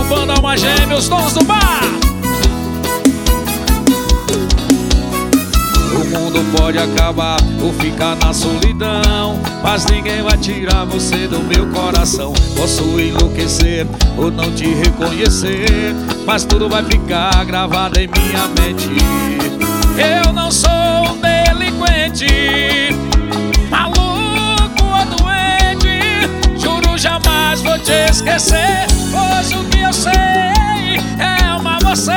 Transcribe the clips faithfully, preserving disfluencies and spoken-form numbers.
Banda Alma Gêmea, os donos do bar. O mundo pode acabar ou ficar na solidão, mas ninguém vai tirar você do meu coração. Posso enlouquecer ou não te reconhecer, mas tudo vai ficar gravado em minha mente. Eu não sou um delinquente, maluco ou doente. Juro jamais vou te esquecer, pois o que eu sei é amar você.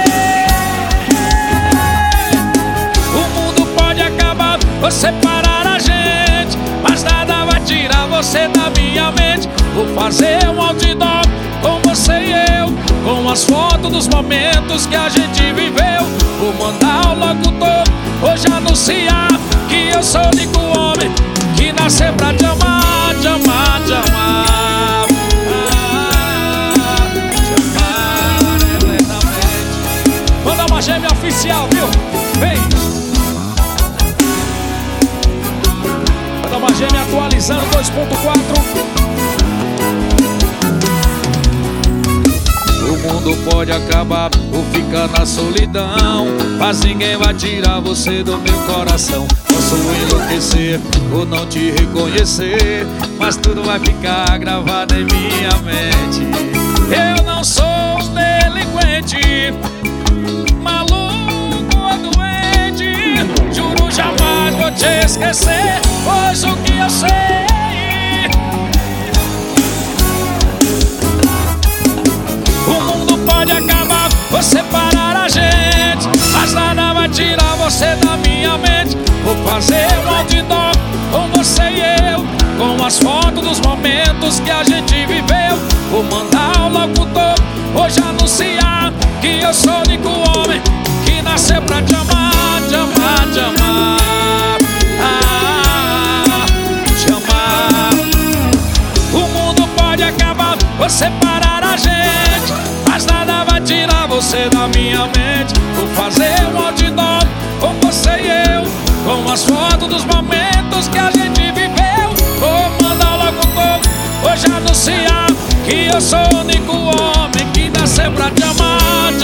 Vou separar a gente, mas nada vai tirar você da minha mente. Vou fazer um outdoor com você e eu, com as fotos dos momentos que a gente viveu. Vou mandar o locutor hoje anunciar que eu sou o único homem que nasceu pra te amar, te amar, te amar, ah, te amar eternamente. Manda uma gêmea oficial, viu? Vem! Uma gêmea atualizando dois ponto quatro. O mundo pode acabar ou ficar na solidão, mas ninguém vai tirar você do meu coração. Posso enlouquecer ou não te reconhecer, mas tudo vai ficar gravado em minha mente. Eu não sou um delinquente, maluco ou doente. Juro jamais vou te esquecer, pois o que eu sei. O mundo pode acabar, vou separar a gente, mas nada vai tirar você da minha mente. Vou fazer um outdoor com você e eu, com as fotos dos momentos que a gente viveu. Vou mandar o locutor hoje anunciar que eu sou o único homem que nasceu pra te amar, te amar, te amar. Vou separar a gente, mas nada vai tirar você da minha mente. Vou fazer um outdoor com você e eu, com as fotos dos momentos que a gente viveu. Vou mandar o locutor hoje anunciar que eu sou o único homem que nasceu pra te amar.